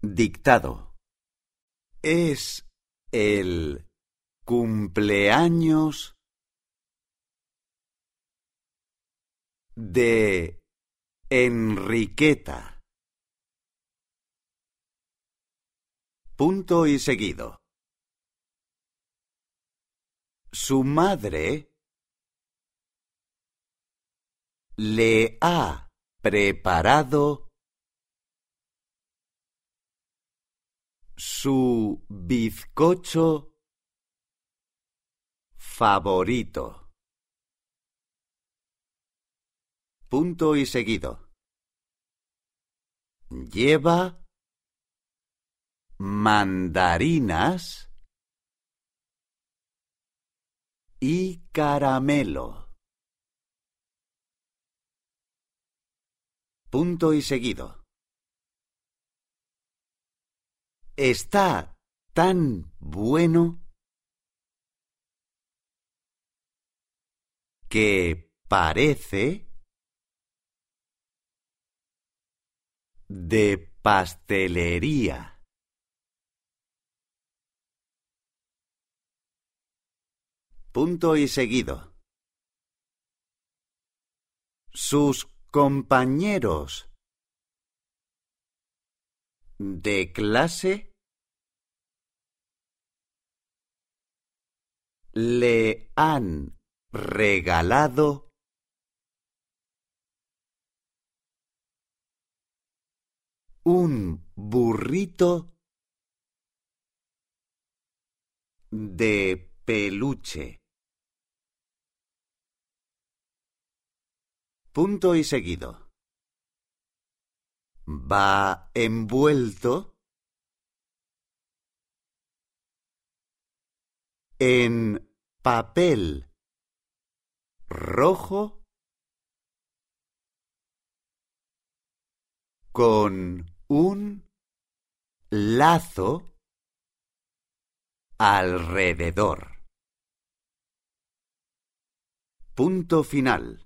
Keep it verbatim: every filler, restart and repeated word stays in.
Dictado. Es el cumpleaños de Enriqueta. Punto y seguido. Su madre le ha preparado su bizcocho favorito. Punto y seguido. Lleva mandarinas y caramelo. Punto y seguido. Está tan bueno que parece de pastelería. Punto y seguido. Sus compañeros de clase le han regalado un burrito de peluche. Punto y seguido. Va envuelto en papel rojo con un lazo alrededor. Punto final.